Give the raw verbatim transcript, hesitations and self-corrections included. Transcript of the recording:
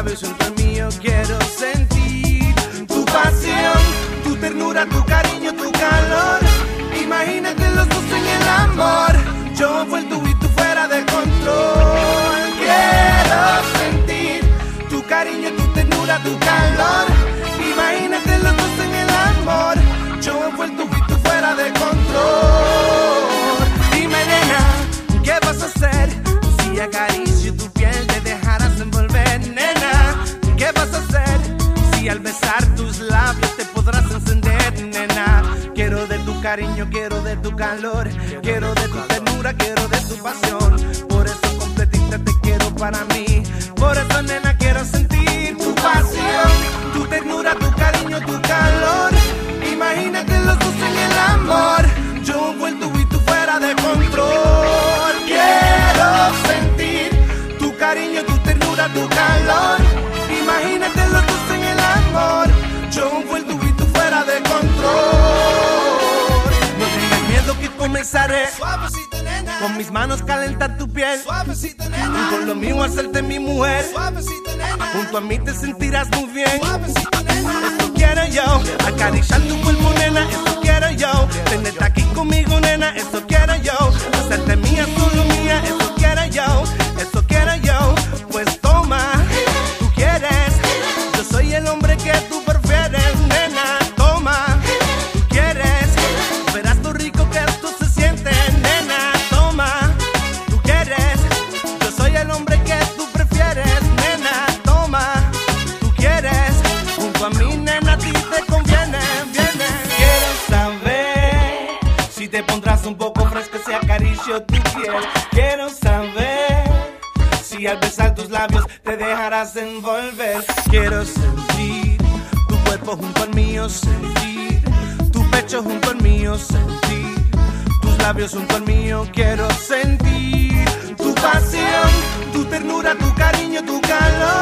labios junto al mío quiero sentir tu pasión, tu ternura, tu cariño, tu calor. Imagínate los dos en el amor, yo envuelto y tú fuera de control. Quiero sentir tu cariño, tu ternura, tu calor. Imagínate los dos en el amor, yo envuelto y tú fuera de control. Dime, nena, ¿qué vas a hacer si acaricio tu piel te dejarás envolver? Nena, ¿qué vas a hacer si al besar tus labios te podrás encender? Nena, quiero de tu cariño, quiero de tu calor, quiero de tu ternura, quiero de tu pasión. Por eso completita te quiero para mí. Por eso, nena, quiero sentir tu pasión, tu ternura, tu cariño, tu calor. Imagínate los dos en el amor, yo envuelto y tú fuera de control. Quiero sentir tu cariño, tu ternura, tu calor. Imagínate los dos en el amor, yo envuelto y tú fuera de control. No tengas miedo que comenzaré suavecito, nena, con mis manos calentar tu piel. Suavecito, nena, con lo mío hacerte mi mujer. Suavecito, nena, junto a mí te sentirás muy bien. Suavecito, nena, esto quiero yo, acariciar tu cuerpo, nena, esto quiero yo. Tenerte aquí conmigo, nena, esto quiero yo. Hacerte mía, solo mía, esto quiero yo. Esto quiero yo, pues toma, tú quieres. Yo soy el hombre que tú prefieres, nena, toma, tú quieres. Verás lo rico que esto se siente, nena, toma, tú quieres. Yo soy el hombre que tú prefieres, nena, toma, tú quieres. Junto a mí, nena, a ti te conviene, viene. Quiero saber si te pondrás un poco fresca si acaricio tu piel. Quiero saber si al besar tus labios te dejarás envolver. Quiero sentir tu cuerpo junto al mío, sentir tu pecho junto al mío, sentir tus labios junto al mío. Quiero sentir tu pasión, tu ternura, tu cariño, tu calor.